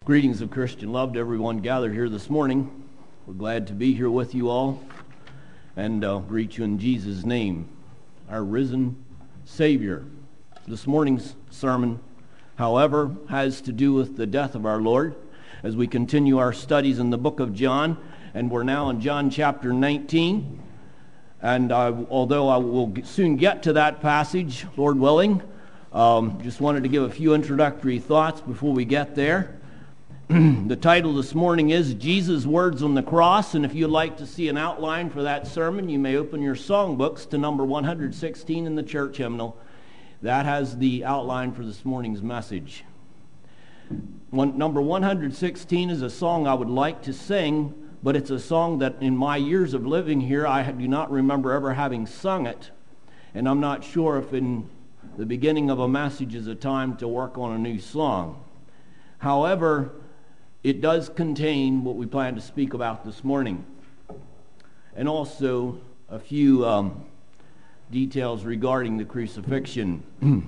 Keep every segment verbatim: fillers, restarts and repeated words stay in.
Greetings of Christian love to everyone gathered here this morning. We're glad to be here with you all and uh, greet you in Jesus' name, our risen Savior. This morning's sermon, however, has to do with the death of our Lord as we continue our studies in the book of John, and we're now in John chapter nineteen. And uh, although I will soon get to that passage, Lord willing, um, just wanted to give a few introductory thoughts before we get there. The title this morning is Jesus' Words on the Cross, and if you'd like to see an outline for that sermon, you may open your songbooks to number one hundred sixteen in the church hymnal. That has the outline for this morning's message. One, number one hundred sixteen is a song I would like to sing, but it's a song that in my years of living here, I do not remember ever having sung it, and I'm not sure if in the beginning of a message is a time to work on a new song. However, it does contain what we plan to speak about this morning, and also a few um, details regarding the crucifixion.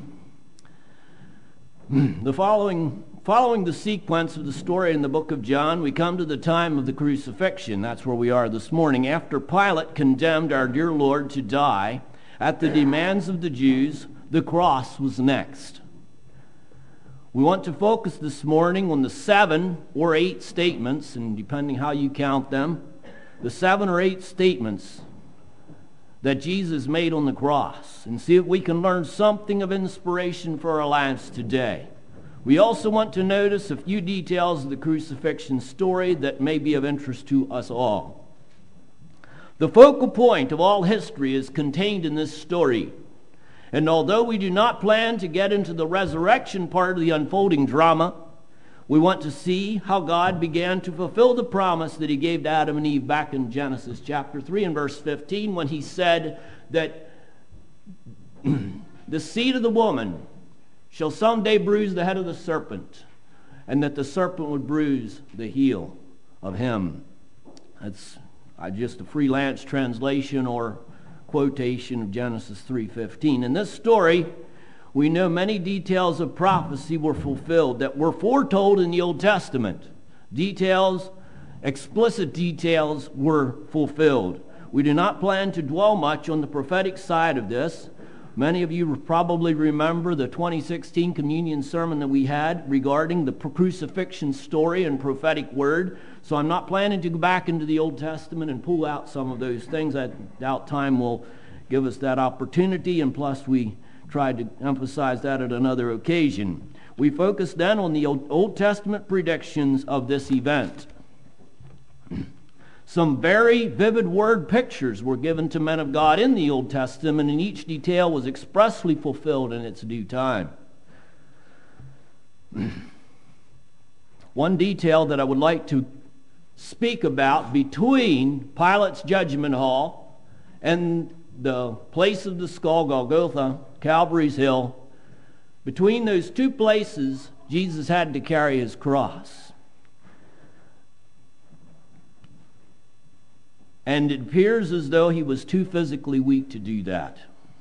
the following, following the sequence of the story in the book of John, we come to the time of the crucifixion. That's where we are this morning. After Pilate condemned our dear Lord to die at the demands of the Jews, the cross was next. We want to focus this morning on the seven or eight statements, and depending how you count them, the seven or eight statements that Jesus made on the cross, and see if we can learn something of inspiration for our lives today. We also want to notice a few details of the crucifixion story that may be of interest to us all. The focal point of all history is contained in this story. And although we do not plan to get into the resurrection part of the unfolding drama, we want to see how God began to fulfill the promise that he gave to Adam and Eve back in Genesis chapter three and verse fifteen, when he said that the seed of the woman shall someday bruise the head of the serpent, and that the serpent would bruise the heel of him. That's uh, just a freelance translation or quotation of Genesis three fifteen. In this story, we know many details of prophecy were fulfilled that were foretold in the Old Testament. Details, explicit details were fulfilled. We do not plan to dwell much on the prophetic side of this. Many of you probably remember the twenty sixteen communion sermon that we had regarding the crucifixion story and prophetic word. So I'm not planning to go back into the Old Testament and pull out some of those things. I doubt time will give us that opportunity, and plus we tried to emphasize that at another occasion. We focus then on the Old Testament predictions of this event. Some very vivid word pictures were given to men of God in the Old Testament, and each detail was expressly fulfilled in its due time. One detail that I would like to speak about between Pilate's judgment hall and the place of the skull, Golgotha, Calvary's Hill, between those two places, Jesus had to carry his cross. And it appears as though he was too physically weak to do that.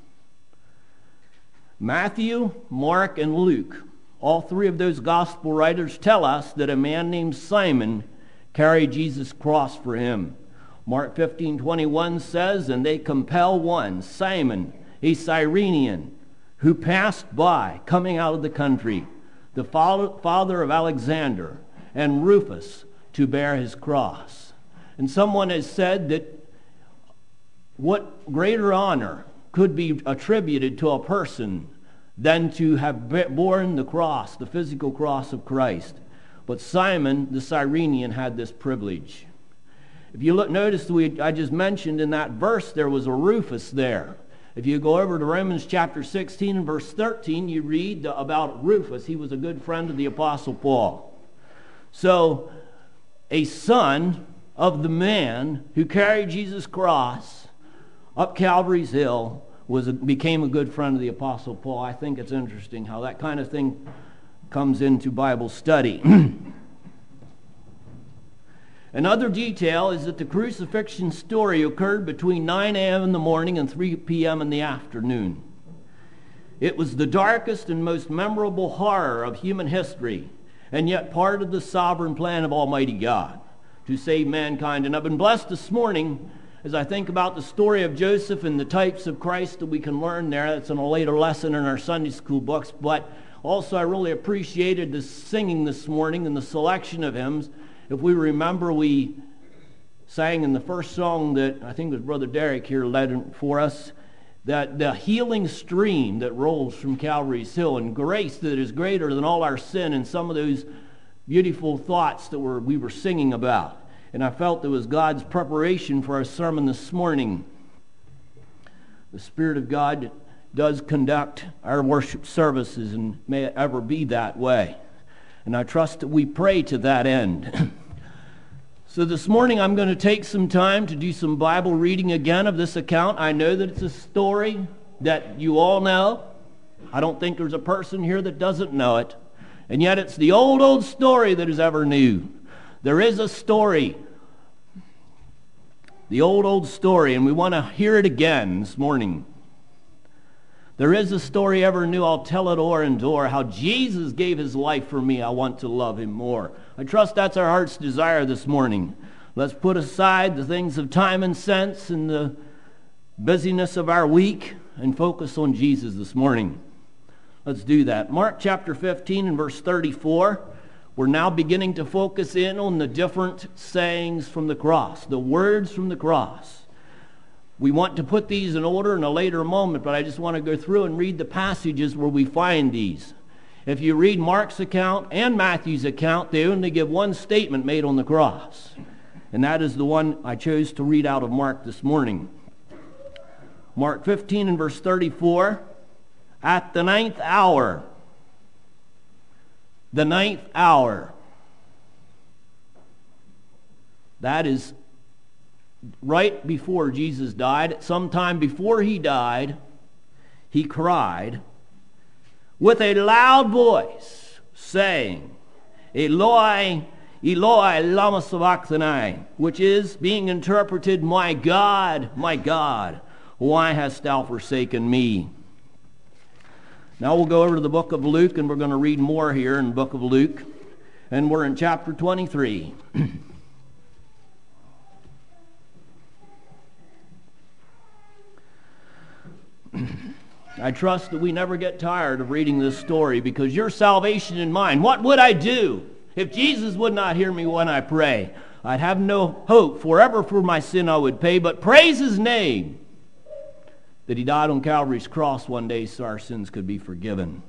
Matthew, Mark, and Luke, all three of those gospel writers tell us that a man named Simon carried Jesus' cross for him. Mark fifteen twenty-one says, and they compel one, Simon, a Cyrenian, who passed by, coming out of the country, the father of Alexander, and Rufus, to bear his cross. And someone has said that what greater honor could be attributed to a person than to have borne the cross, the physical cross of Christ. But Simon, the Cyrenian, had this privilege. If you look, notice that we, I just mentioned in that verse there was a Rufus there. If you go over to Romans chapter sixteen and verse thirteen, you read the, about Rufus. He was a good friend of the Apostle Paul. So, a son of the man who carried Jesus' cross up Calvary's Hill was a, became a good friend of the Apostle Paul. I think it's interesting how that kind of thing comes into Bible study. Another detail is that the crucifixion story occurred between nine a.m. in the morning and three p.m. in the afternoon. It was the darkest and most memorable horror of human history, and yet part of the sovereign plan of Almighty God to save mankind. And I've been blessed this morning as I think about the story of Joseph and the types of Christ that we can learn there. That's in a later lesson in our Sunday school books. But also I really appreciated the singing this morning and the selection of hymns. If we remember, we sang in the first song that I think it was Brother Derek here led for us, that the healing stream that rolls from Calvary's Hill, and grace that is greater than all our sin, and some of those beautiful thoughts that were, we were singing about. And I felt it was God's preparation for our sermon this morning. The Spirit of God does conduct our worship services, and may it ever be that way. And I trust that we pray to that end. So this morning I'm going to take some time to do some Bible reading again of this account. I know that it's a story that you all know. I don't think there's a person here that doesn't know it. And yet it's the old, old story that is ever new. There is a story. The old, old story, and we want to hear it again this morning. There is a story ever new. I'll tell it o'er and o'er. How Jesus gave his life for me. I want to love him more. I trust that's our heart's desire this morning. Let's put aside the things of time and sense and the busyness of our week and focus on Jesus this morning. Let's do that. Mark chapter fifteen and verse thirty-four. We're now beginning to focus in on the different sayings from the cross, the words from the cross. We want to put these in order in a later moment, but I just want to go through and read the passages where we find these. If you read Mark's account and Matthew's account, they only give one statement made on the cross. And that is the one I chose to read out of Mark this morning. Mark fifteen and verse thirty-four. At the ninth hour. The ninth hour. That is right before Jesus died. Sometime before he died, he cried with a loud voice, saying, Eloi, Eloi, lama sabachthani, which is being interpreted, My God, my God, why hast thou forsaken me? Now we'll go over to the book of Luke, and we're going to read more here in the book of Luke. And we're in chapter twenty-three. I trust that we never get tired of reading this story, because your salvation in mind. What would I do if Jesus would not hear me when I pray? I'd have no hope. Forever for my sin I would pay, but praise his name, that he died on Calvary's cross one day so our sins could be forgiven.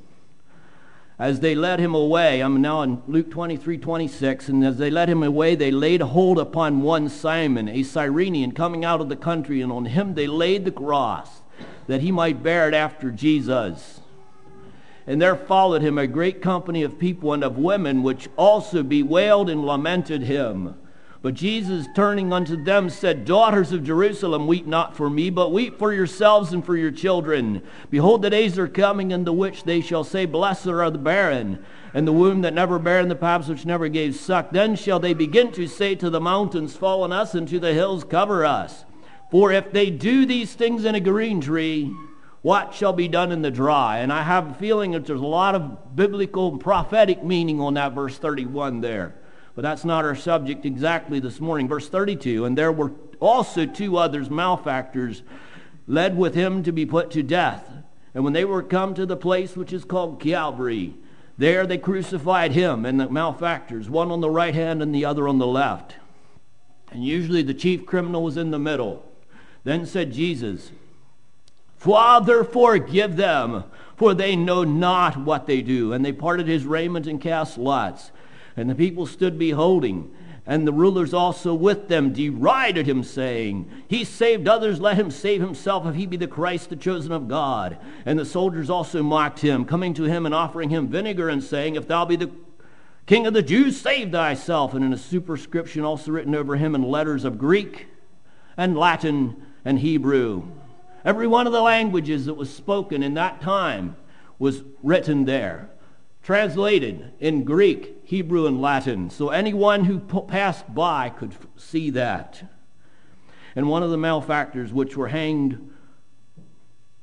As they led him away, I'm now in Luke twenty-three twenty-six, and as they led him away, they laid hold upon one Simon, a Cyrenian, coming out of the country, and on him they laid the cross, that he might bear it after Jesus. And there followed him a great company of people and of women, which also bewailed and lamented him. But Jesus, turning unto them, said, Daughters of Jerusalem, weep not for me, but weep for yourselves and for your children. Behold, the days are coming in the which they shall say, Blessed are the barren, and the womb that never bare, and the paps which never gave suck. Then shall they begin to say to the mountains, Fall on us, and to the hills, cover us. For if they do these things in a green tree, what shall be done in the dry? And I have a feeling that there's a lot of biblical and prophetic meaning on that verse thirty-one there. But that's not our subject exactly this morning. Verse thirty-two, and there were also two others, malefactors, led with him to be put to death. And when they were come to the place which is called Calvary, there they crucified him and the malefactors, one on the right hand and the other on the left. And usually the chief criminal was in the middle. Then said Jesus, Father, forgive them, for they know not what they do. And they parted his raiment and cast lots. And the people stood beholding, and the rulers also with them derided him, saying, He saved others, let him save himself, if he be the Christ, the chosen of God. And the soldiers also mocked him, coming to him and offering him vinegar, and saying, If thou be the King of the Jews, save thyself. And in a superscription also written over him in letters of Greek and Latin and Hebrew. Every one of the languages that was spoken in that time was written there, translated in Greek, Hebrew, and Latin. So anyone who passed by could see that. And one of the malefactors which were hanged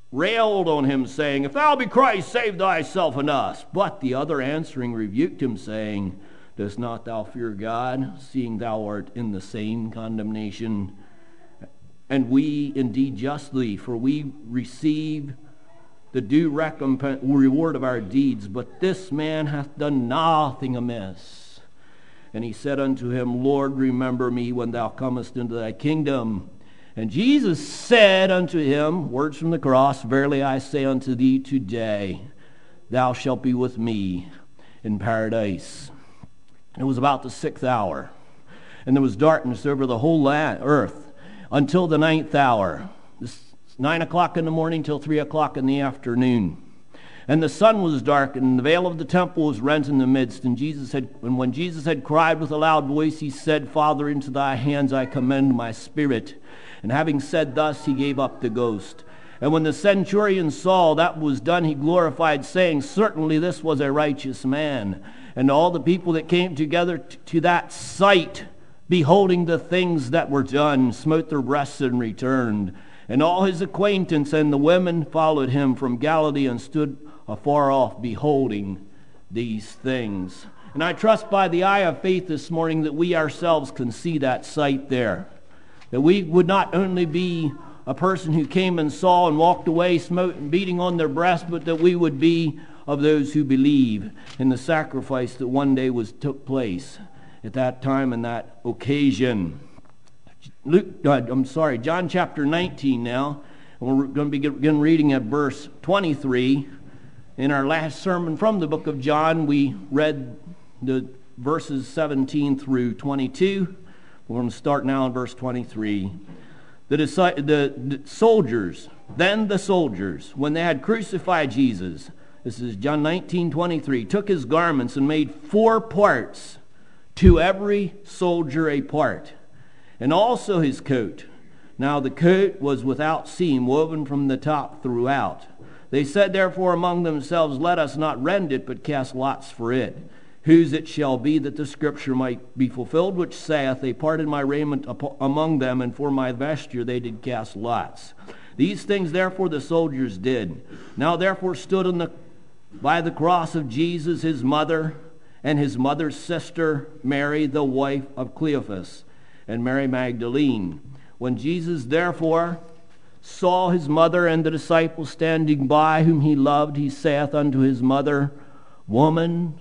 railed on him, saying, If thou be Christ, save thyself and us. But the other answering rebuked him, saying, Dost not thou fear God, seeing thou art in the same condemnation? And we indeed justly, for we receive the due recompense, reward of our deeds. But this man hath done nothing amiss. And he said unto him, Lord, remember me when thou comest into thy kingdom. And Jesus said unto him, words from the cross, Verily I say unto thee, today thou shalt be with me in paradise. It was about the sixth hour, and there was darkness over the whole land, earth until the ninth hour. This nine o'clock in the morning till three o'clock in the afternoon. And the sun was dark, and the veil of the temple was rent in the midst. And Jesus had, and when Jesus had cried with a loud voice, he said, Father, into thy hands I commend my spirit. And having said thus, he gave up the ghost. And when the centurion saw that was done, he glorified, saying, Certainly this was a righteous man. And all the people that came together t- to that sight, beholding the things that were done, smote their breasts and returned. And all his acquaintance and the women followed him from Galilee and stood afar off, beholding these things. And I trust by the eye of faith this morning that we ourselves can see that sight there. That we would not only be a person who came and saw and walked away smote, beating on their breast, but that we would be of those who believe in the sacrifice that one day was took place at that time and that occasion. Luke, uh, I'm sorry, John chapter nineteen now, and we're going to begin reading at verse twenty-three. In our last sermon from the book of John, we read the verses seventeen through twenty-two. We're going to start now in verse twenty-three. The, the, the soldiers, then the soldiers, when they had crucified Jesus, this is John nineteen twenty-three, took his garments and made four parts, to every soldier a part, and also his coat. Now the coat was without seam, woven from the top throughout. They said therefore among themselves, Let us not rend it, but cast lots for it, whose it shall be, that the scripture might be fulfilled, which saith, They parted my raiment among them, and for my vesture they did cast lots. These things therefore the soldiers did. Now therefore stood on the, by the cross of Jesus his mother, and his mother's sister Mary, the wife of Cleophas, and Mary Magdalene. When Jesus therefore saw his mother and the disciples standing by, whom he loved, he saith unto his mother, Woman,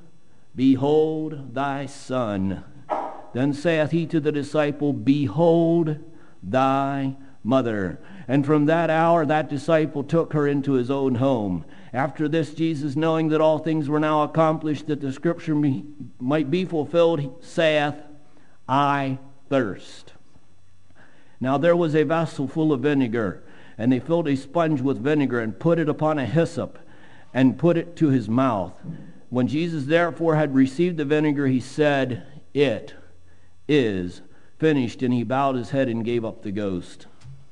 behold thy son. Then saith he to the disciple, Behold thy mother. And from that hour that disciple took her into his own home. After this, Jesus, knowing that all things were now accomplished, that the scripture be, might be fulfilled, saith, I thirst. Now there was a vessel full of vinegar, and they filled a sponge with vinegar, and put it upon a hyssop, and put it to his mouth. When Jesus therefore had received the vinegar, he said, It is finished. And he bowed his head and gave up the ghost.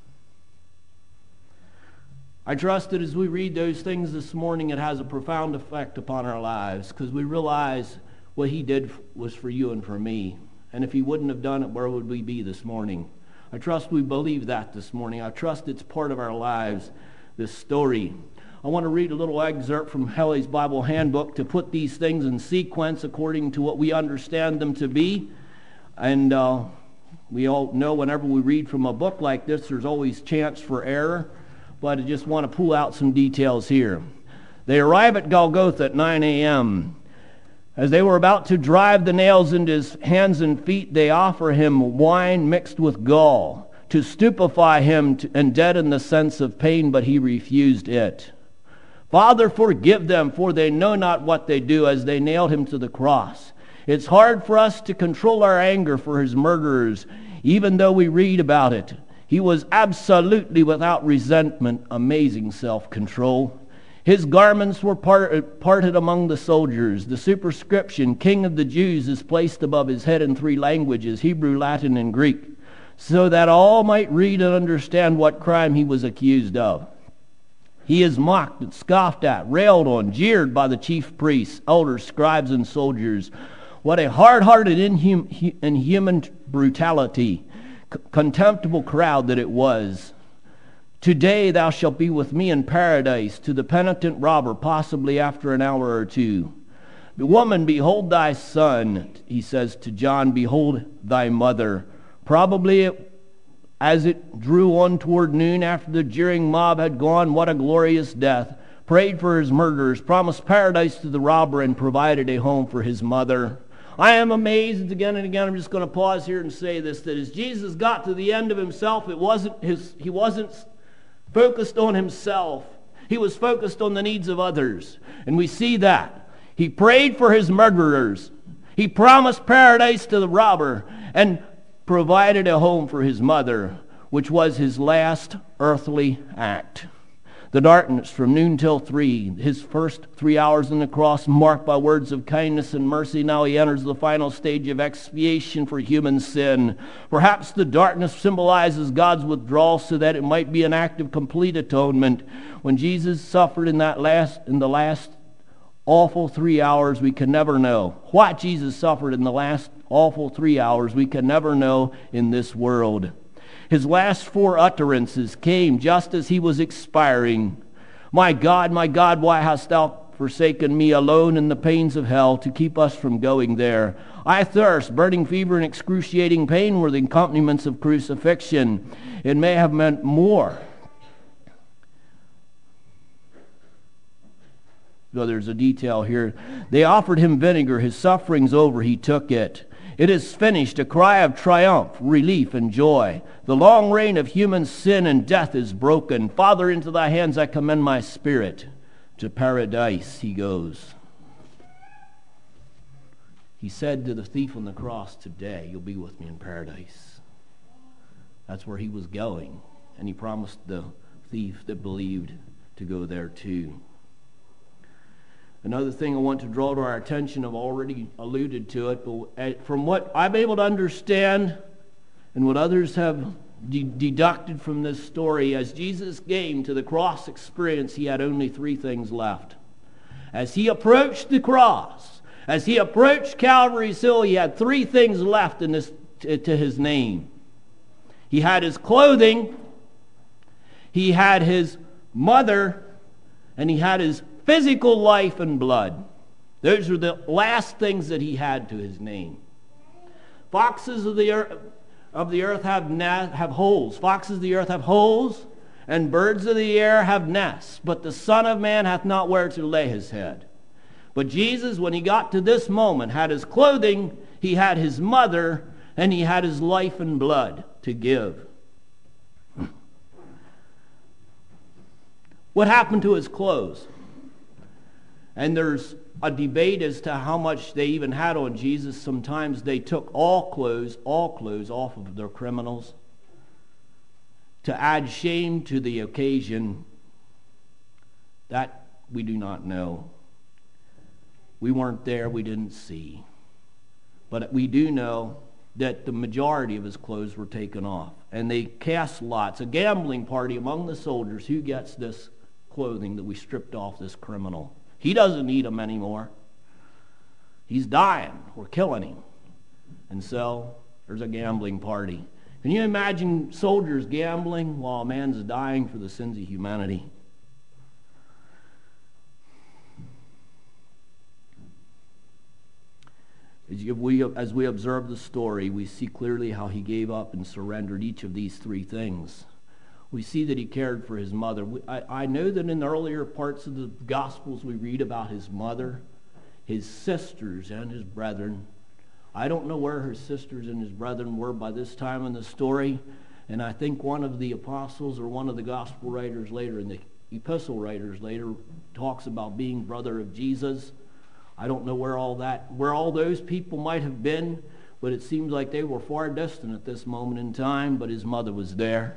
I trust that as we read those things this morning, it has a profound effect upon our lives, because we realize what he did was for you and for me. And if he wouldn't have done it, where would we be this morning? I trust we believe that this morning. I trust it's part of our lives, this story. I want to read a little excerpt from Helly's Bible Handbook to put these things in sequence according to what we understand them to be. And uh, we all know whenever we read from a book like this, there's always chance for error. But I just want to pull out some details here. They arrive at Golgotha at nine a.m. As they were about to drive the nails into his hands and feet, they offer him wine mixed with gall to stupefy him and deaden the sense of pain, but he refused it. Father, forgive them, for they know not what they do, as they nailed him to the cross. It's hard for us to control our anger for his murderers, even though we read about it. He was absolutely without resentment, amazing self-control. His garments were part, parted among the soldiers. The superscription, King of the Jews, is placed above his head in three languages, Hebrew, Latin, and Greek, so that all might read and understand what crime he was accused of. He is mocked and scoffed at, railed on, jeered by the chief priests, elders, scribes, and soldiers. What a hard-hearted, inhum- inhuman brutality, c- contemptible crowd that it was. Today thou shalt be with me in paradise. To the penitent robber, possibly after an hour or two. Woman, behold thy son. He says to John, behold thy mother. Probably it, as it drew on toward noon after the jeering mob had gone, what a glorious death. Prayed for his murderers, promised paradise to the robber, and provided a home for his mother. I am amazed again and again. I'm just going to pause here and say this, that as Jesus got to the end of himself, it wasn't his, he wasn't focused on himself. He was focused on the needs of others. And we see that. He prayed for his murderers. He promised paradise to the robber and provided a home for his mother, which was his last earthly act. The darkness from noon till three, his first three hours on the cross marked by words of kindness and mercy. Now he enters the final stage of expiation for human sin. Perhaps the darkness symbolizes God's withdrawal so that it might be an act of complete atonement. When Jesus suffered in that last, in the last awful three hours, we can never know. What Jesus suffered in the last awful three hours, we can never know in this world. His last four utterances came just as he was expiring. My God, my God, why hast thou forsaken me, alone in the pains of hell, to keep us from going there? I thirst. Burning fever and excruciating pain were the accompaniments of crucifixion. It may have meant more. Well, there's a detail here. They offered him vinegar. His suffering's over. He took it. It is finished, a cry of triumph, relief, and joy. The long reign of human sin and death is broken. Father, into thy hands I commend my spirit. To paradise he goes. He said to the thief on the cross, today you'll be with me in paradise. That's where he was going. And he promised the thief that believed to go there too. Another thing I want to draw to our attention, I've already alluded to it, but from what I'm able to understand and what others have de- deducted from this story, as Jesus came to the cross experience, he had only three things left. As he approached the cross, as he approached Calvary's Hill, he had three things left in this, to, to his name. He had his clothing, he had his mother, and he had his physical life and blood. Those are the last things that he had to his name. Foxes of the earth, of the earth have, na- have holes. Foxes of the earth have holes, and birds of the air have nests. But the Son of Man hath not where to lay his head. But Jesus, when he got to this moment, had his clothing, he had his mother, and he had his life and blood to give. What happened to his clothes? And there's a debate as to how much they even had on Jesus. Sometimes they took all clothes, all clothes off of their criminals to add shame to the occasion. That we do not know. We weren't there, we didn't see. But we do know that the majority of his clothes were taken off. And they cast lots, a gambling party among the soldiers, who gets this clothing that we stripped off this criminal. He doesn't need them anymore. He's dying. We're killing him. And so there's a gambling party. Can you imagine soldiers gambling while a man's dying for the sins of humanity? As we, as we observe the story, we see clearly how he gave up and surrendered each of these three things. We see that he cared for his mother. I, I know that in the earlier parts of the Gospels we read about his mother, his sisters, and his brethren. I don't know where her sisters and his brethren were by this time in the story, and I think one of the apostles or one of the Gospel writers later, and the epistle writers later, talks about being brother of Jesus. I don't know where all that, where all those people might have been, but it seems like they were far distant at this moment in time, but his mother was there.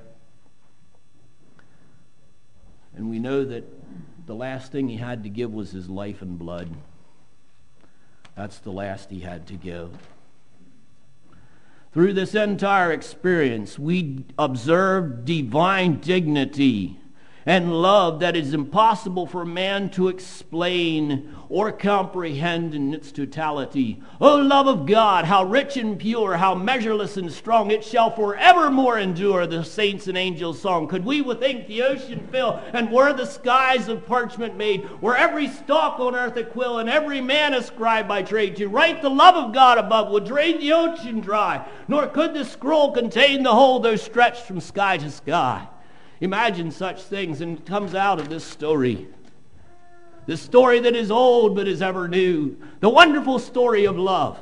And we know that the last thing he had to give was his life and blood. That's the last he had to give. Through this entire experience, we observe divine dignity and love that is impossible for man to explain or comprehend in its totality. O love of God, how rich and pure, how measureless and strong, it shall forevermore endure, the saints and angels' song. Could we with ink the ocean fill, and were the skies of parchment made, were every stalk on earth a quill, and every man a scribe by trade, to write the love of God above would drain the ocean dry, nor could the scroll contain the whole, though stretched from sky to sky. Imagine such things, and it comes out of this story. This story that is old but is ever new. The wonderful story of love.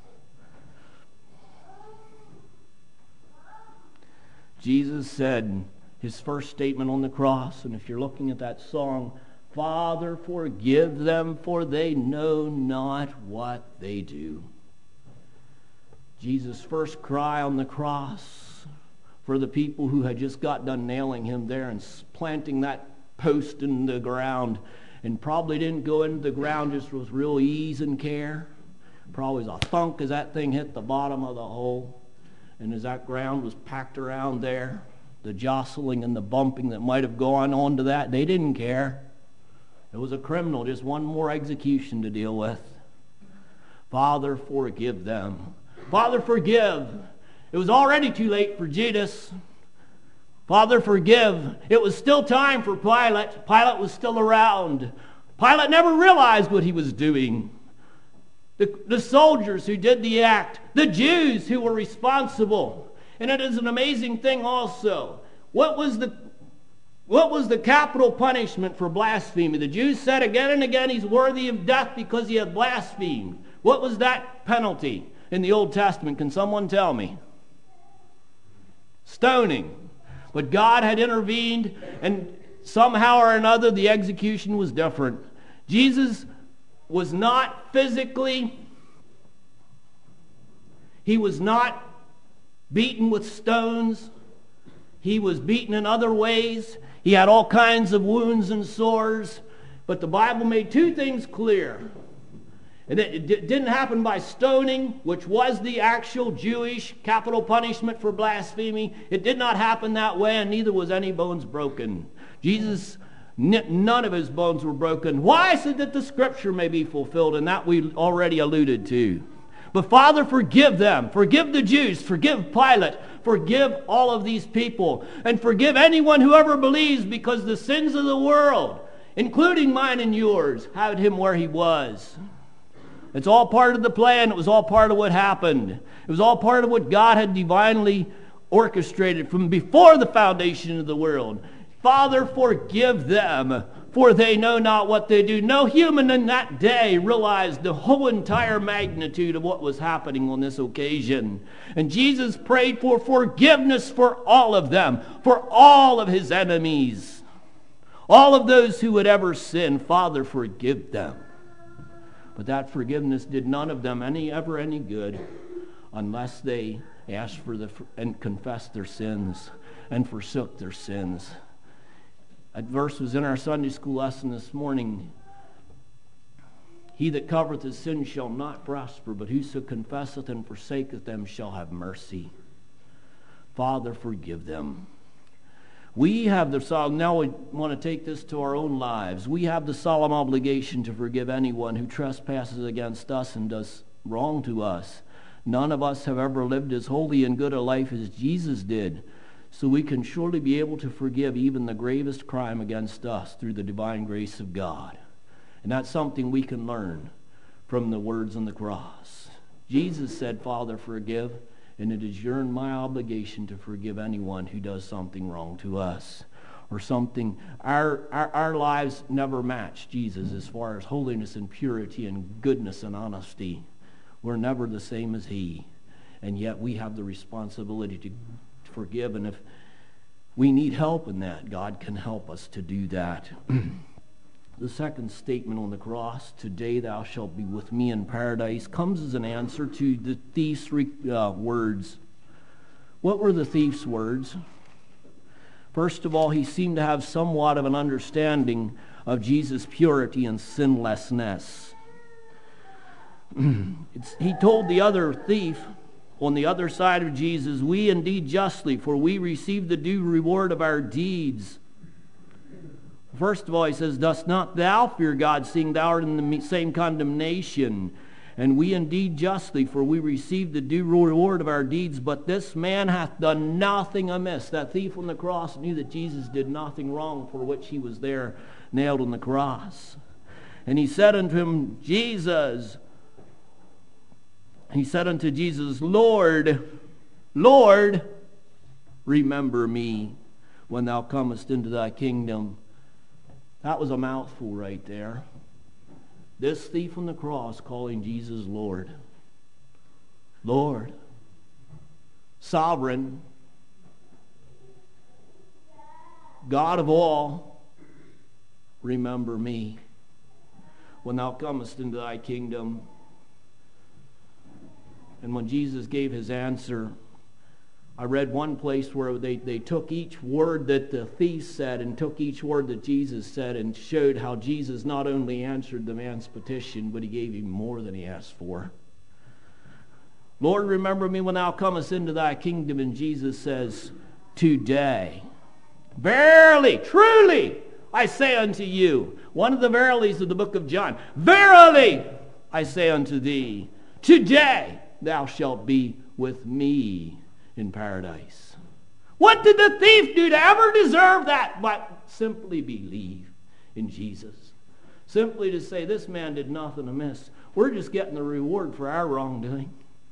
Jesus said his first statement on the cross, and if you're looking at that song, Father, forgive them, for they know not what they do. Jesus' first cry on the cross for the people who had just got done nailing him there and planting that post in the ground, and probably didn't go into the ground just with real ease and care. Probably was a thunk as that thing hit the bottom of the hole, and as that ground was packed around there, the jostling and the bumping that might have gone on to that, they didn't care. It was a criminal, just one more execution to deal with. Father, forgive them. Father, forgive. It was already too late for Judas. Father, forgive. It was still time for Pilate. Pilate was still around. Pilate never realized what he was doing. The, the soldiers who did the act, the Jews who were responsible. And it is an amazing thing also. What was the what was the capital punishment for blasphemy? The Jews said again and again he's worthy of death because he had blasphemed. What was that penalty in the Old Testament? Can someone tell me? Stoning. But God had intervened, and somehow or another the execution was different. Jesus was not physically, he was not beaten with stones. He was beaten in other ways. He had all kinds of wounds and sores. But the Bible made two things clear. And it didn't happen by stoning, which was the actual Jewish capital punishment for blasphemy. It did not happen that way, and neither was any bones broken. Jesus, none of his bones were broken. Why? So that the scripture may be fulfilled, and that we already alluded to. But Father, forgive them. Forgive the Jews. Forgive Pilate. Forgive all of these people. And forgive anyone who ever believes, because the sins of the world, including mine and yours, had him where he was. It's all part of the plan. It was all part of what happened. It was all part of what God had divinely orchestrated from before the foundation of the world. Father, forgive them, for they know not what they do. No human in that day realized the whole entire magnitude of what was happening on this occasion. And Jesus prayed for forgiveness for all of them, for all of his enemies, all of those who would ever sin. Father, forgive them. But that forgiveness did none of them any ever any good unless they asked for the and confessed their sins and forsook their sins. That verse was in our Sunday school lesson this morning. He that covereth his sins shall not prosper, but whoso confesseth and forsaketh them shall have mercy. Father, forgive them. We have the solemn, now we want to take this to our own lives. We have the solemn obligation to forgive anyone who trespasses against us and does wrong to us. None of us have ever lived as holy and good a life as Jesus did. So we can surely be able to forgive even the gravest crime against us through the divine grace of God. And that's something we can learn from the words on the cross. Jesus said, Father, forgive. And it is your and my obligation to forgive anyone who does something wrong to us. Or something, our, our, our lives never match Jesus as far as holiness and purity and goodness and honesty. We're never the same as he. And yet we have the responsibility to forgive. And if we need help in that, God can help us to do that. The second statement on the cross, today thou shalt be with me in paradise, comes as an answer to the thief's uh, words. What were the thief's words? First of all, he seemed to have somewhat of an understanding of Jesus' purity and sinlessness. It's, he told the other thief on the other side of Jesus, we indeed justly, for we receive the due reward of our deeds. First of all, he says, dost not thou fear God, seeing thou art in the same condemnation? And we indeed justly, for we receive the due reward of our deeds. But this man hath done nothing amiss. That thief on the cross knew that Jesus did nothing wrong, for which he was there nailed on the cross. And he said unto him, Jesus, he said unto Jesus, Lord, Lord, remember me when thou comest into thy kingdom. That was a mouthful right there. This thief on the cross calling Jesus Lord. Lord. Sovereign. God of all. Remember me when thou comest into thy kingdom. And when Jesus gave his answer, I read one place where they, they took each word that the thief said and took each word that Jesus said and showed how Jesus not only answered the man's petition, but he gave him more than he asked for. Lord, remember me when thou comest into thy kingdom. And Jesus says, today, verily, truly, I say unto you, one of the verilies of the book of John, verily, I say unto thee, today thou shalt be with me in paradise. What did the thief do to ever deserve that? But simply believe in Jesus. Simply to say, this man did nothing amiss. We're just getting the reward for our wrongdoing.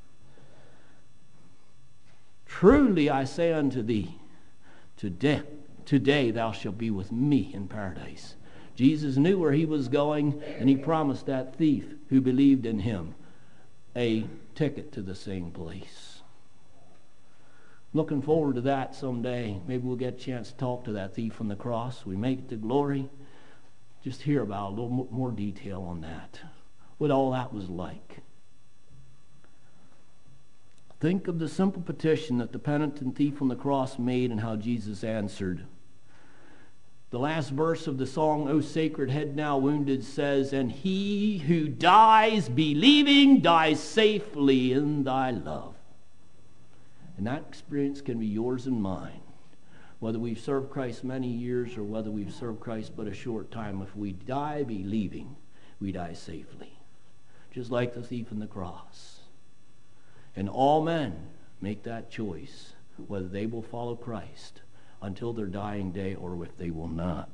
Truly I say unto thee, today, today thou shalt be with me in paradise. Jesus knew where he was going, and he promised that thief who believed in him a ticket to the same place. Looking forward to that someday. Maybe we'll get a chance to talk to that thief on the cross. We make it to glory. Just hear about a little more detail on that. What all that was like. Think of the simple petition that the penitent thief on the cross made and how Jesus answered. The last verse of the song, O Sacred Head Now Wounded, says, and he who dies believing dies safely in thy love. And that experience can be yours and mine. Whether we've served Christ many years or whether we've served Christ but a short time, if we die believing, we die safely. Just like the thief on the cross. And all men make that choice, whether they will follow Christ until their dying day or if they will not.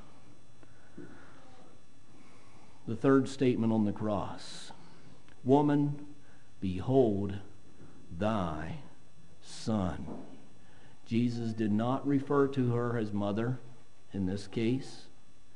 The third statement on the cross. Woman, behold thy son. Jesus did not refer to her as mother in this case.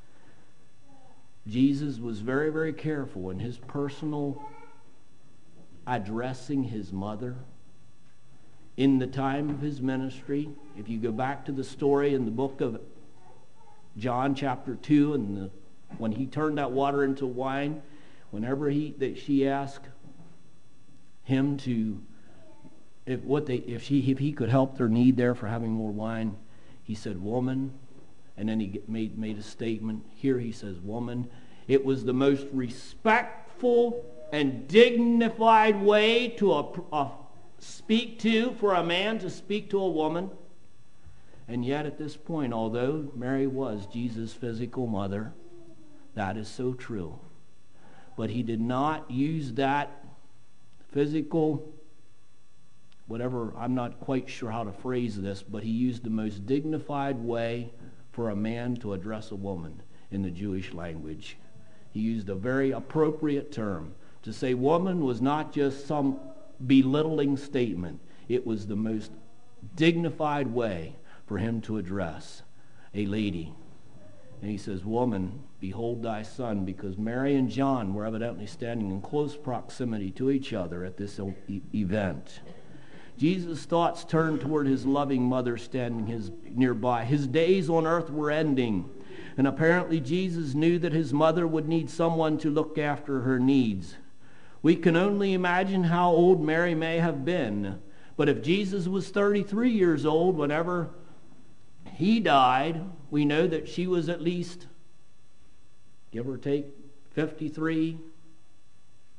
Jesus was very, very careful in his personal addressing his mother. In the time of his ministry, if you go back to the story in the book of John chapter two, and the, when he turned that water into wine, whenever he that she asked him to If what they if she if he could help their need there for having more wine, he said, "Woman," and then he made made a statement. Here he says, "Woman." It was the most respectful and dignified way to a, a speak to for a man to speak to a woman. And yet, at this point, although Mary was Jesus' physical mother, that is so true. But he did not use that physical. Whatever, I'm not quite sure how to phrase this, but he used the most dignified way for a man to address a woman in the Jewish language. He used a very appropriate term. To say woman was not just some belittling statement. It was the most dignified way for him to address a lady. And he says, "Woman, behold thy son," because Mary and John were evidently standing in close proximity to each other at this e- event. Jesus' thoughts turned toward his loving mother standing his nearby. His days on earth were ending, and apparently Jesus knew that his mother would need someone to look after her needs. We can only imagine how old Mary may have been, but if Jesus was thirty-three years old whenever he died, we know that she was at least, give or take, fifty-three,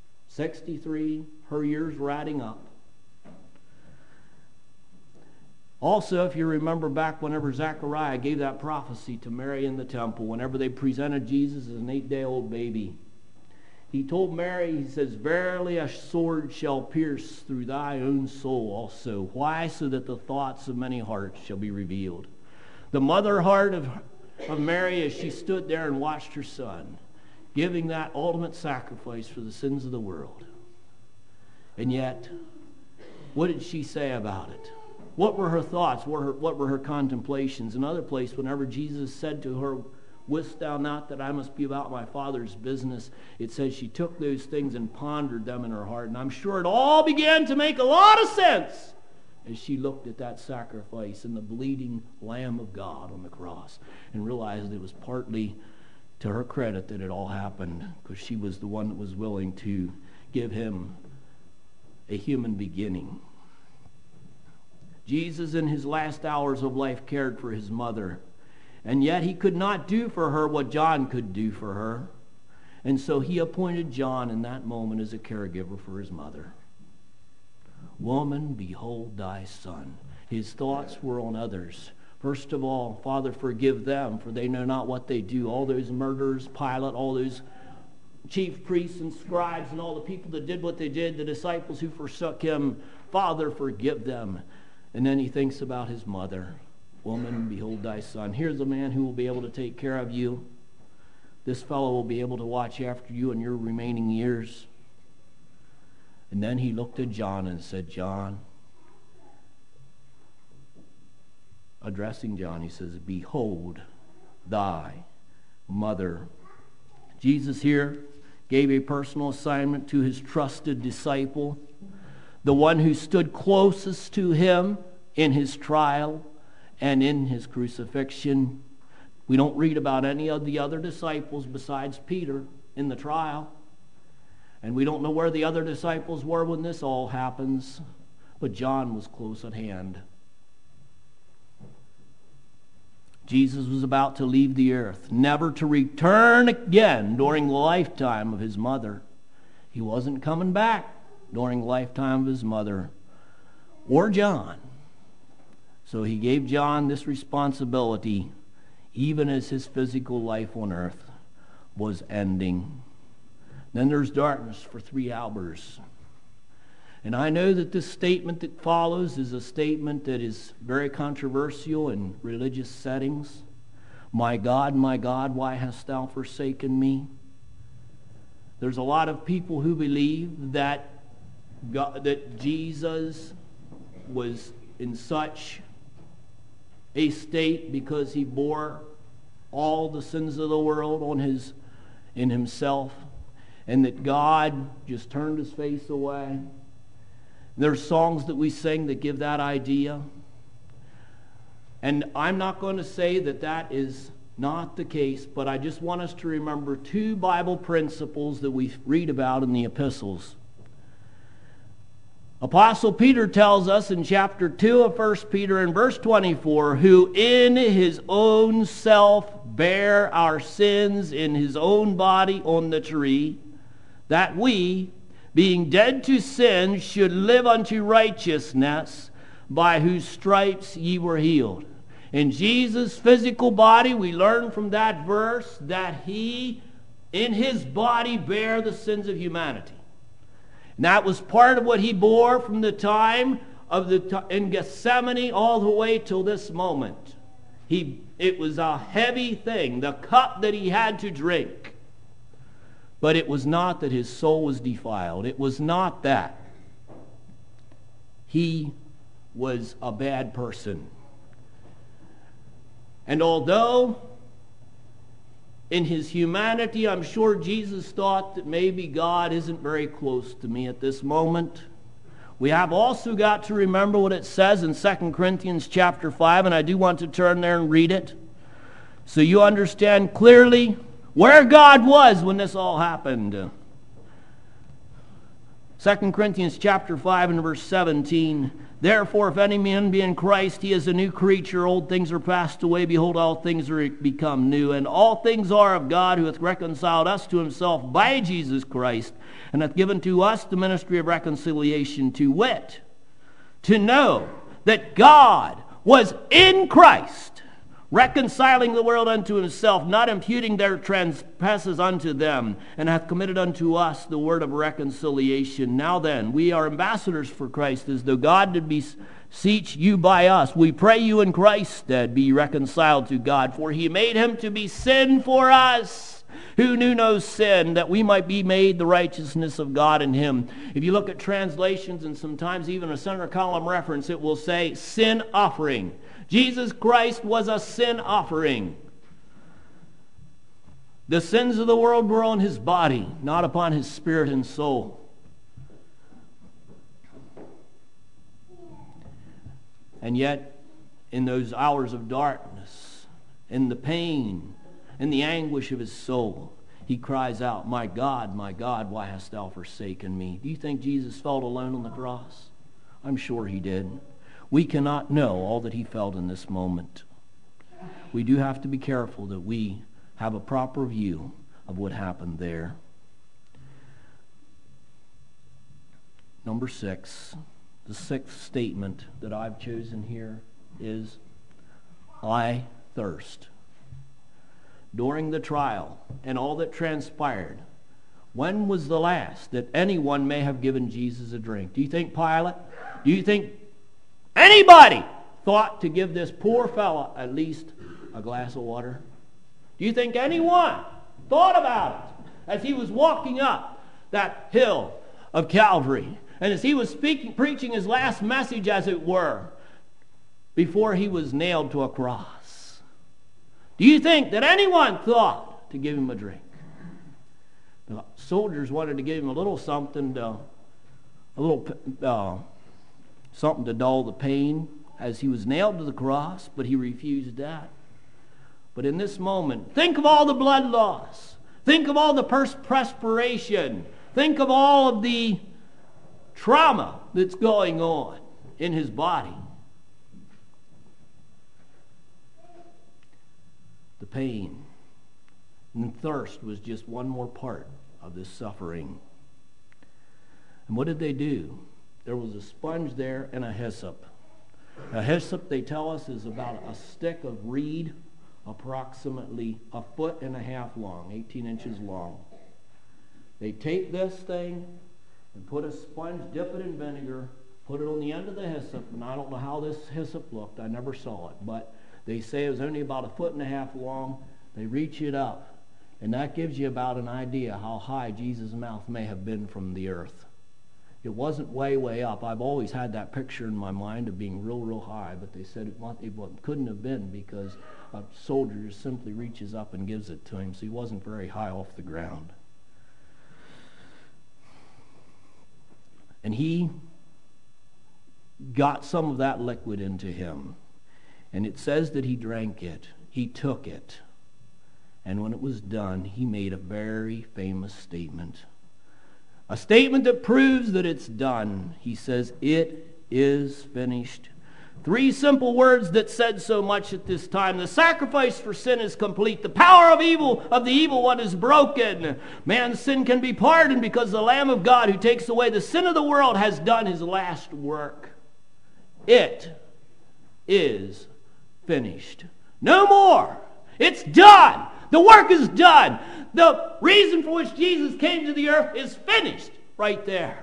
sixty-three. Her years were adding up. Also, if you remember back whenever Zechariah gave that prophecy to Mary in the temple, whenever they presented Jesus as an eight-day-old baby, he told Mary, he says, "Verily a sword shall pierce through thy own soul also." Why? So that the thoughts of many hearts shall be revealed. The mother heart of, of Mary, as she stood there and watched her son, giving that ultimate sacrifice for the sins of the world. And yet, what did she say about it? What were her thoughts? What were her, what were her contemplations? Another place, whenever Jesus said to her, "Wist thou not that I must be about my Father's business?" It says she took those things and pondered them in her heart. And I'm sure it all began to make a lot of sense as she looked at that sacrifice and the bleeding Lamb of God on the cross and realized it was partly to her credit that it all happened, because she was the one that was willing to give him a human beginning. Jesus, in his last hours of life, cared for his mother. And yet he could not do for her what John could do for her. And so he appointed John in that moment as a caregiver for his mother. "Woman, behold thy son." His thoughts were on others. First of all, "Father, forgive them, for they know not what they do." All those murderers, Pilate, all those chief priests and scribes and all the people that did what they did, the disciples who forsook him, "Father, forgive them." And then he thinks about his mother. "Woman, behold thy son." Here's a man who will be able to take care of you. This fellow will be able to watch after you in your remaining years. And then he looked at John and said, "John," addressing John, he says, "Behold thy mother." Jesus here gave a personal assignment to his trusted disciple, the one who stood closest to him in his trial and in his crucifixion. We don't read about any of the other disciples besides Peter in the trial. And we don't know where the other disciples were when this all happens. But John was close at hand. Jesus was about to leave the earth, never to return again during the lifetime of his mother. He wasn't coming back during the lifetime of his mother or John. So he gave John this responsibility, even as his physical life on earth was ending. Then there's darkness for three hours. And I know that this statement that follows is a statement that is very controversial in religious settings. "My God, my God, why hast thou forsaken me?" There's a lot of people who believe that God, that Jesus was in such a state because he bore all the sins of the world on his in himself, and that God just turned his face away. There's songs that we sing that give that idea. And I'm not going to say that that is not the case, but I just want us to remember two Bible principles that we read about in the epistles. Apostle Peter tells us in chapter two of First Peter in verse twenty-four, "Who in his own self bare our sins in his own body on the tree, that we, being dead to sin, should live unto righteousness, by whose stripes ye were healed." In Jesus' physical body, we learn from that verse that he, in his body, bare the sins of humanity. And that was part of what he bore from the time of the in Gethsemane all the way till this moment. He, it was a heavy thing, the cup that he had to drink. But it was not that his soul was defiled. It was not that he was a bad person. And although in his humanity, I'm sure Jesus thought that maybe God isn't very close to me at this moment, we have also got to remember what it says in Second Corinthians chapter five, and I do want to turn there and read it, so you understand clearly where God was when this all happened. Second Corinthians chapter five and verse seventeen. "Therefore, if any man be in Christ, he is a new creature. Old things are passed away. Behold, all things are become new. And all things are of God, who hath reconciled us to himself by Jesus Christ, and hath given to us the ministry of reconciliation, to wit, to know that God was in Christ, reconciling the world unto himself, not imputing their trespasses unto them, and hath committed unto us the word of reconciliation. Now then, we are ambassadors for Christ, as though God did beseech you by us. We pray you in Christ's stead, be reconciled to God, for he made him to be sin for us, who knew no sin, that we might be made the righteousness of God in him. If you look at translations, and sometimes even a center column reference, it will say sin offering. Jesus Christ was a sin offering. The sins of the world were on his body, not upon his spirit and soul. And yet, in those hours of darkness, in the pain, in the anguish of his soul, he cries out, my God, my God, why hast thou forsaken me? Do you think Jesus felt alone on the cross? I'm sure he did. We cannot know all that he felt in this moment. We do have to be careful that we have a proper view of what happened there. Number six, the sixth statement that I've chosen here is, I thirst. During the trial and all that transpired, when was the last that anyone may have given Jesus a drink? Do you think Pilate? Do you think anybody thought to give this poor fella at least a glass of water? Do you think anyone thought about it as he was walking up that hill of Calvary, and as he was speaking, preaching his last message, as it were, before he was nailed to a cross? Do you think that anyone thought to give him a drink? The soldiers wanted to give him a little something, to, a little uh, something to dull the pain as he was nailed to the cross, but he refused that. But in this moment, think of all the blood loss. Think of all the perspiration. Think of all of the trauma that's going on in his body. The pain and thirst was just one more part of this suffering. And what did they do? There was a sponge there and a hyssop. A hyssop, they tell us, is about a stick of reed, approximately a foot and a half long, eighteen inches long. They take this thing and put a sponge, dip it in vinegar, put it on the end of the hyssop, and I don't know how this hyssop looked. I never saw it, but they say it was only about a foot and a half long. They reach it up, and that gives you about an idea how high Jesus' mouth may have been from the earth. It wasn't way, way up. I've always had that picture in my mind of being real, real high, but they said it, it couldn't have been because a soldier just simply reaches up and gives it to him, so he wasn't very high off the ground. And he got some of that liquid into him. And it says that he drank it. He took it. And when it was done, he made a very famous statement. A statement that proves that it's done. He says, it is finished. Three simple words that said so much at this time. The sacrifice for sin is complete. The power of evil, of the evil one, is broken. Man's sin can be pardoned because the Lamb of God, who takes away the sin of the world, has done his last work. It is finished. No more. It's done. The work is done. The reason for which Jesus came to the earth is finished right there.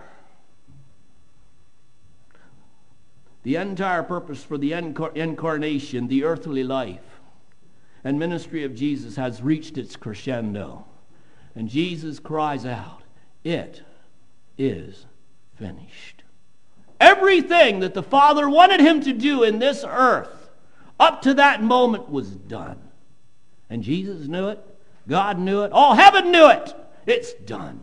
The entire purpose for the incarnation, the earthly life and ministry of Jesus has reached its crescendo. And Jesus cries out, it is finished. Everything that the Father wanted him to do in this earth up to that moment was done. And Jesus knew it. God knew it. All heaven knew it. It's done.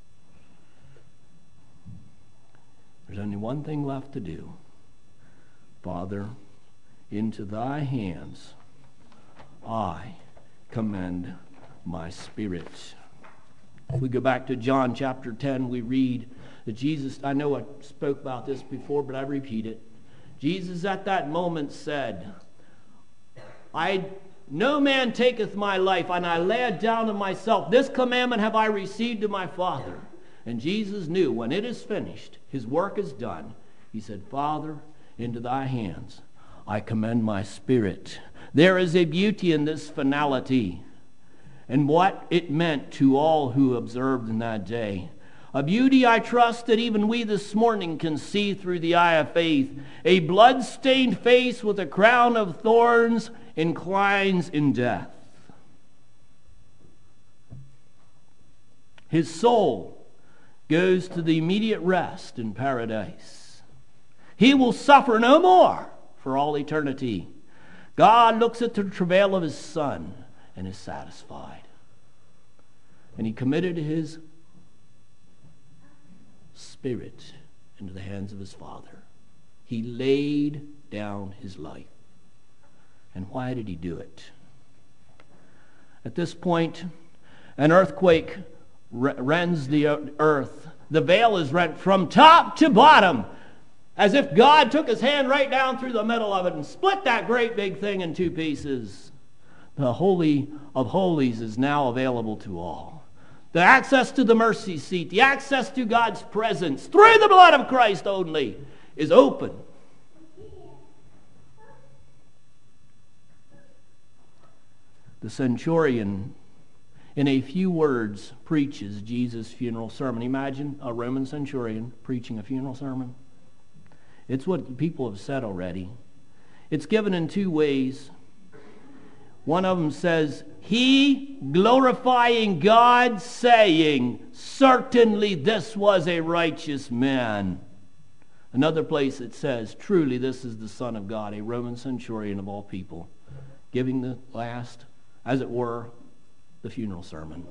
There's only one thing left to do. Father, into thy hands I commend my spirit. We go back to John chapter ten. We read that Jesus, I know I spoke about this before, but I repeat it. Jesus at that moment said, I no man taketh my life, and I lay it down of myself. This commandment have I received of my Father. And Jesus knew when it is finished, his work is done. He said, Father, into thy hands I commend my spirit. There is a beauty in this finality and what it meant to all who observed in that day. A beauty I trust that even we this morning can see through the eye of faith. A blood-stained face with a crown of thorns inclines in death. His soul goes to the immediate rest in paradise. He will suffer no more for all eternity. God looks at the travail of his Son and is satisfied. And he committed his spirit into the hands of his Father. He laid down his life. And why did he do it? At this point, an earthquake rends the earth. The veil is rent from top to bottom, as if God took his hand right down through the middle of it and split that great big thing in two pieces. The Holy of Holies is now available to all. The access to the mercy seat, the access to God's presence through the blood of Christ only is open. The centurion, in a few words, preaches Jesus' funeral sermon. Imagine a Roman centurion preaching a funeral sermon. It's what people have said already. It's given in two ways. One of them says, he glorifying God, saying, certainly this was a righteous man. Another place it says, truly this is the Son of God, a Roman centurion of all people, giving the last, as it were, the funeral sermon.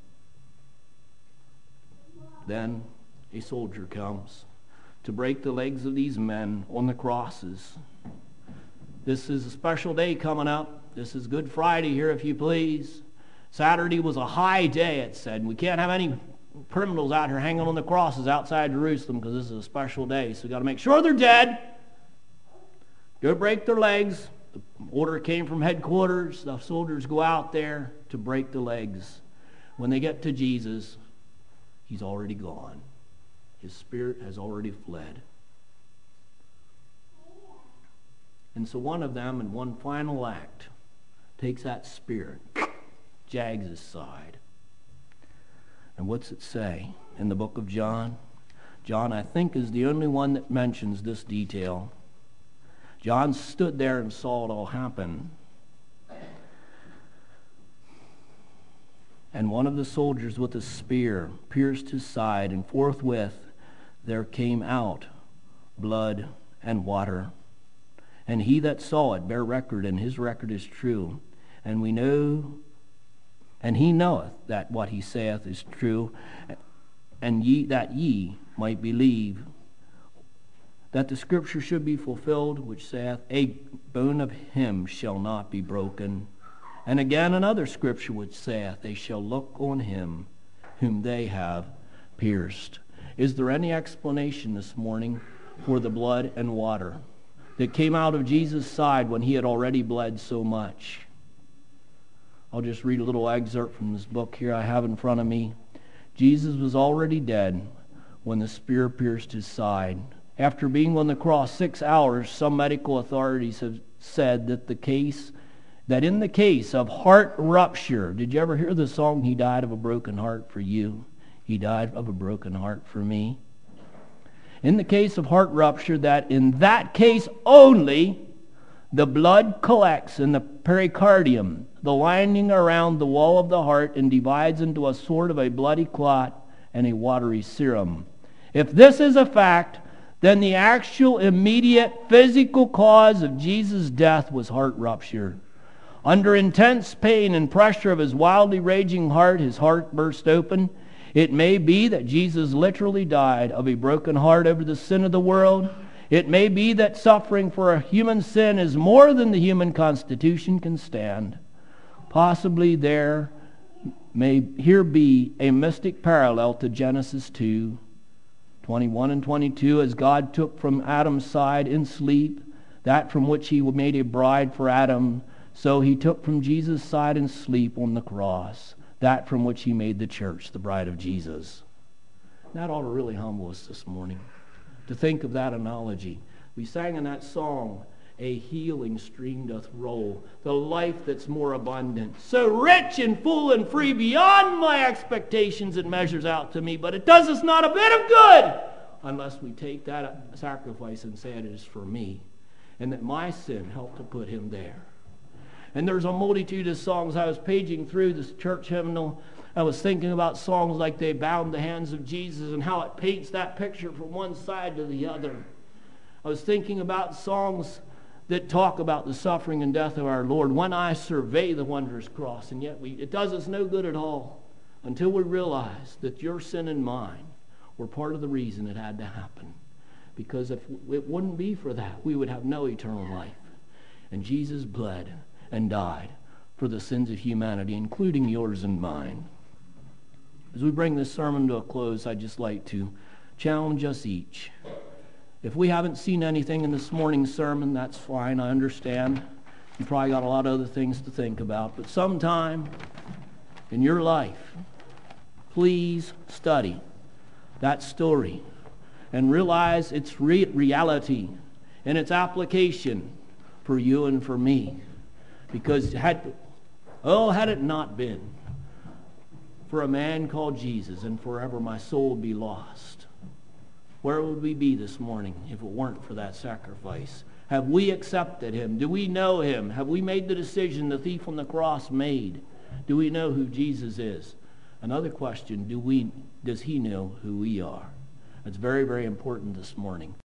Then a soldier comes to break the legs of these men on the crosses. This is a special day coming up. This is Good Friday here, if you please. Saturday was a high day, it said. We can't have any criminals out here hanging on the crosses outside Jerusalem because this is a special day. So we've got to make sure they're dead. Go break their legs. The order came from headquarters. The soldiers go out there to break the legs. When they get to Jesus, he's already gone. His spirit has already fled. And so one of them, in one final act, takes that spear, jags his side. And what's it say in the book of John? John, I think, is the only one that mentions this detail. John stood there and saw it all happen. And one of the soldiers with a spear pierced his side, and forthwith there came out blood and water. And he that saw it bare record, and his record is true. And we know, and he knoweth that what he saith is true, and ye that ye might believe that the scripture should be fulfilled, which saith, a bone of him shall not be broken. And again another scripture which saith, they shall look on him whom they have pierced. Is there any explanation this morning for the blood and water that came out of Jesus' side when he had already bled so much? I'll just read a little excerpt from this book here I have in front of me. Jesus was already dead when the spear pierced his side. After being on the cross six hours, some medical authorities have said that the case, that in the case of heart rupture, did you ever hear the song, He Died of a Broken Heart for You? He died of a broken heart for me. In the case of heart rupture, that in that case only, the blood collects in the pericardium, the lining around the wall of the heart, and divides into a sort of a bloody clot and a watery serum. If this is a fact, then the actual immediate physical cause of Jesus' death was heart rupture. Under intense pain and pressure of his wildly raging heart, his heart burst open. It may be that Jesus literally died of a broken heart over the sin of the world. It may be that suffering for a human sin is more than the human constitution can stand. Possibly there may here be a mystic parallel to Genesis two, twenty-one and twenty-two, as God took from Adam's side in sleep that from which he made a bride for Adam, so he took from Jesus' side in sleep on the cross that from which he made the church, the bride of Jesus. That ought to really humble us this morning, to think of that analogy. We sang in that song, a healing stream doth roll, the life that's more abundant, so rich and full and free beyond my expectations it measures out to me, but it does us not a bit of good unless we take that sacrifice and say it is for me, and that my sin helped to put him there. And there's a multitude of songs. I was paging through this church hymnal. I was thinking about songs like They Bound the Hands of Jesus and how it paints that picture from one side to the other. I was thinking about songs that talk about the suffering and death of our Lord. When I survey the wondrous cross, and yet we, it does us no good at all until we realize that your sin and mine were part of the reason it had to happen. Because if it wouldn't be for that, we would have no eternal life. And Jesus bled and died for the sins of humanity, including yours and mine. As we bring this sermon to a close, I'd just like to challenge us each. If we haven't seen anything in this morning's sermon, that's fine, I understand. You probably got a lot of other things to think about. But sometime in your life, please study that story and realize its re- reality and its application for you and for me. Because had, oh, had it not been for a man called Jesus, and forever my soul would be lost, where would we be this morning if it weren't for that sacrifice? Have we accepted him? Do we know him? Have we made the decision the thief on the cross made? Do we know who Jesus is? Another question, do we, does he know who we are? That's very, very important this morning.